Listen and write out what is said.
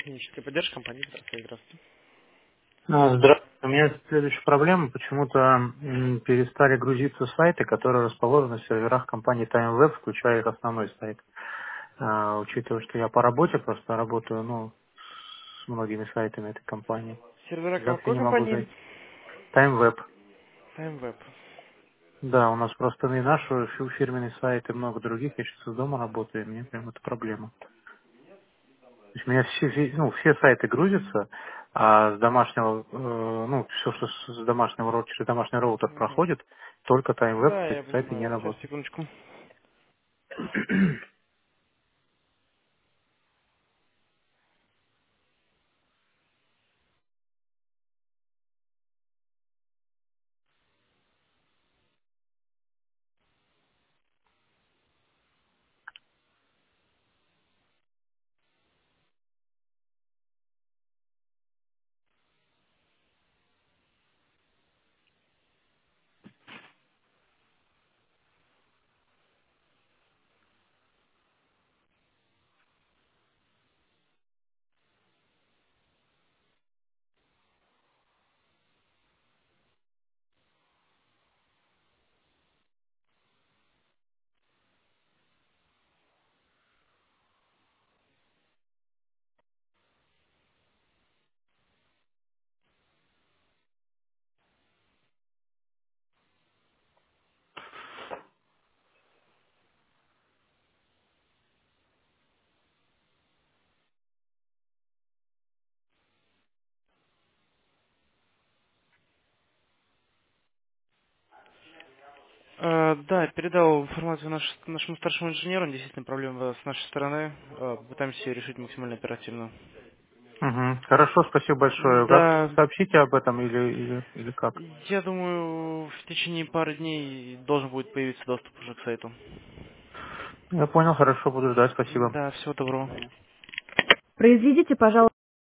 Техническая поддержка компании. Здравствуйте. Здравствуйте. У меня следующая проблема. Почему-то перестали грузиться сайты, которые расположены в серверах компании TimeWeb, включая их основной сайт. Учитывая, что я по работе просто работаю, с многими сайтами этой компании. Сервера Никак я какой не могу компании? зайти. TimeWeb. TimeWeb. Да, у нас просто и наш фирменный сайт, и много других. Я сейчас из дома работаю, и мне прям это проблема. То есть у меня все сайты грузятся, а с домашнего, все, что с домашнего через домашний роутер Мгм. проходит, только TimeWeb, Да, эти я сайты не понимаю. Сейчас, работают. секундочку. Да, передал информацию нашему старшему инженеру. Действительно, проблема с нашей стороны. Пытаемся ее решить максимально оперативно. Мгм. Хорошо, спасибо большое. Как Да, сообщите об этом или как? я думаю, в течение пары дней должен будет появиться доступ уже к сайту. Я понял, хорошо, буду ждать, спасибо. Да, всего доброго. До свидания. Произведите, пожалуйста.